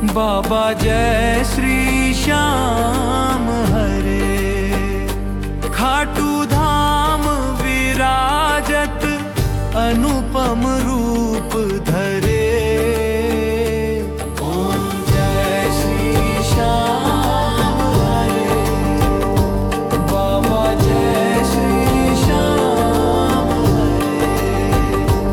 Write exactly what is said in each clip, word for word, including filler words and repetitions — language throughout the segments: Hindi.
बाबा जय श्री श्याम हरे। खाटू धाम विराजत अनुपम रूप धरे। ओम जय श्री श्याम हरे। बाबा जय श्री श्याम हरे।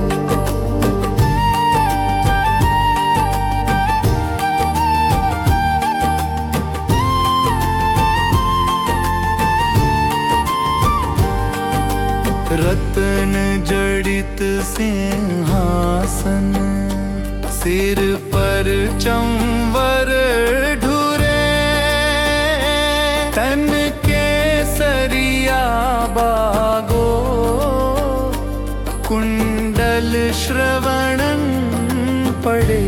रत्न जड़ित सिंहासन सिर पर चंवर ढुरे। तन के सरिया बागो कुंडल श्रवणन पड़े।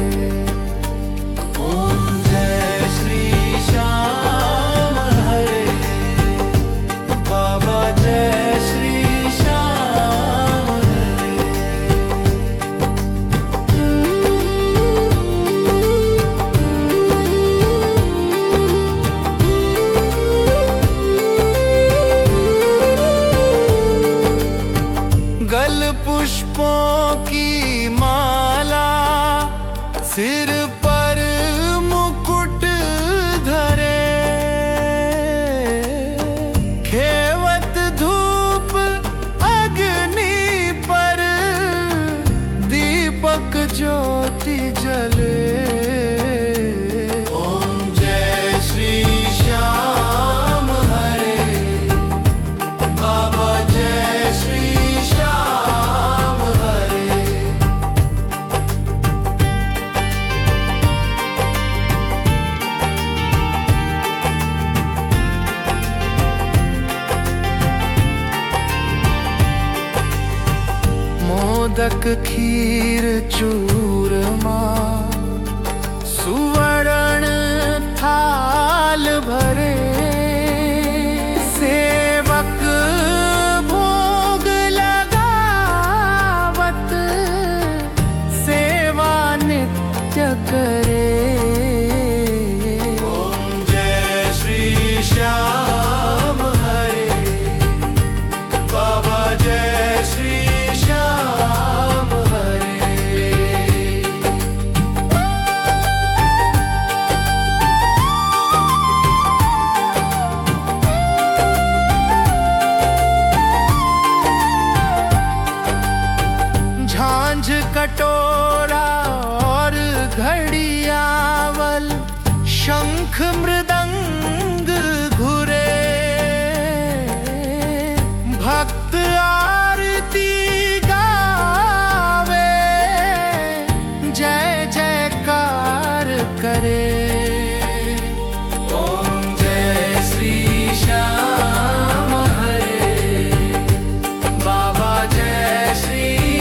ओम जय श्री श्याम हरे। बाबा जय श्री गल पुष्पों की माला सिर पर मुकुट धरे। खेवत धूप अग्नि पर दीपक ज्योति जले। ओम जय श्री श्याम हरे। बाबा जय श्री मोदक खीर चूरमा सुवर्ण थाल भरे। सेवक भोग लगावत सेवा नित्य करे। ओम जय श्री श्याम हरे। बाबा जय श्री कटोरा और घड़ियावल शंख मृदंग घुरे। भक्त आरती गावे जय जयकार करे। ओम जय श्री श्याम हरे। बाबा जय श्री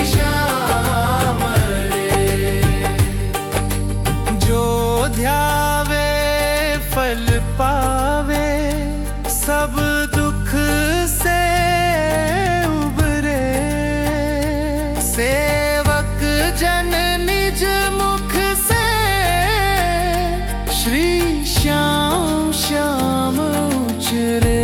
ध्यावे फल पावे सब दुख से उबरे। सेवक जन निज मुख से श्री श्याम श्याम उचरे।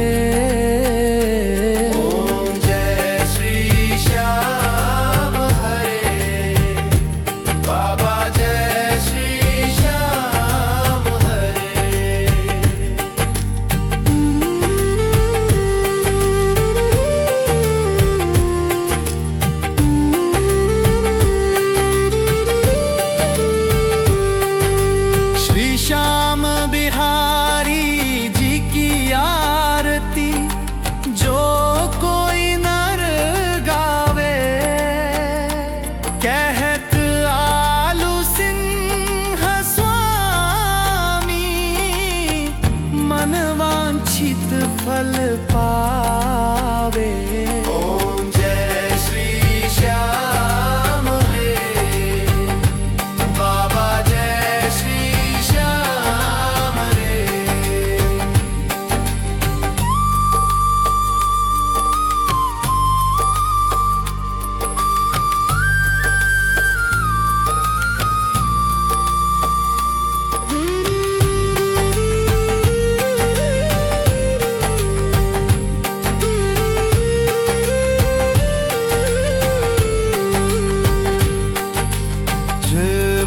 ओम जय श्री श्याम हरे। बाबा जय श्री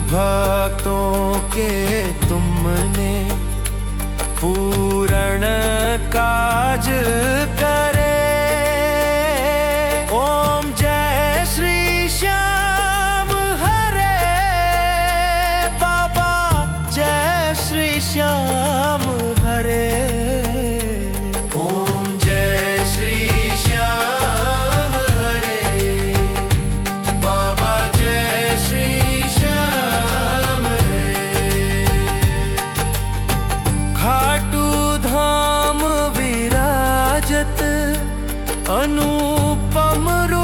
भक्तों के तुमने पूर्ण काज करे। ओम जय श्री श्याम हरे बाबा, जय श्री श्याम हरे। ओम जय श्री श्याम हरे बाबा, जय श्री श्याम हरे। खाटू धाम विराजत अनुपम रूप